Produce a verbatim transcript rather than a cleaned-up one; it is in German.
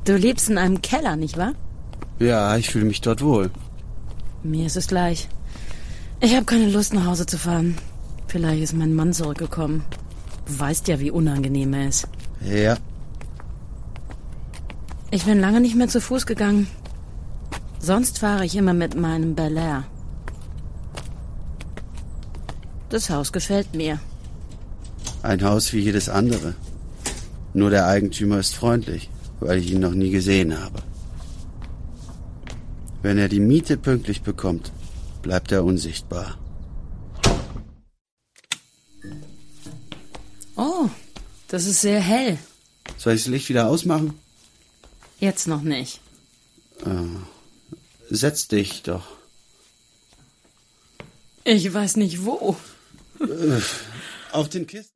Du lebst in einem Keller, nicht wahr? Ja, ich fühle mich dort wohl. Mir ist es gleich. Ich habe keine Lust, nach Hause zu fahren. Vielleicht ist mein Mann zurückgekommen. Du weißt ja, wie unangenehm er ist. Ja. Ich bin lange nicht mehr zu Fuß gegangen. Sonst fahre ich immer mit meinem Bel Air. Das Haus gefällt mir. Ein Haus wie jedes andere. Nur der Eigentümer ist freundlich, weil ich ihn noch nie gesehen habe. Wenn er die Miete pünktlich bekommt, bleibt er unsichtbar. Oh, das ist sehr hell. Soll ich das Licht wieder ausmachen? Jetzt noch nicht. Äh, setz dich doch. Ich weiß nicht wo. Auf den Kisten.